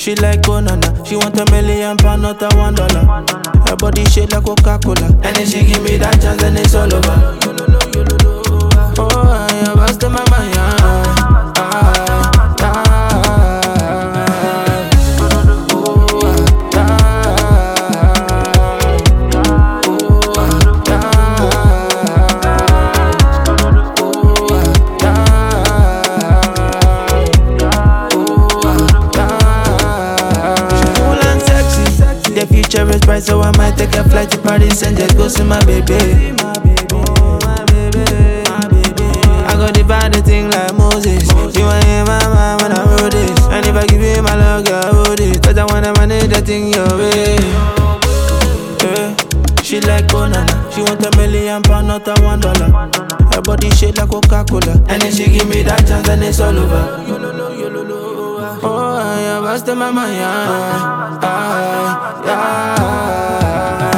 She like banana, she want £1,000,000, not a $1. Her body shape like Coca-Cola, and then she give me that chance, and it's all over. Oh, I was to my mind. The future is bright, so I might take a flight to Paris and just go see my baby. I got divide the thing like Moses. You ain't in my mind when I wrote this. And if I give you my love, girl, hold it. Cause I wanna manage that thing your way. She like banana, she want £1,000,000, not a $1. Her body shape like Coca-Cola, and then she give me that chance, and it's all over. Oh, I was to my mind.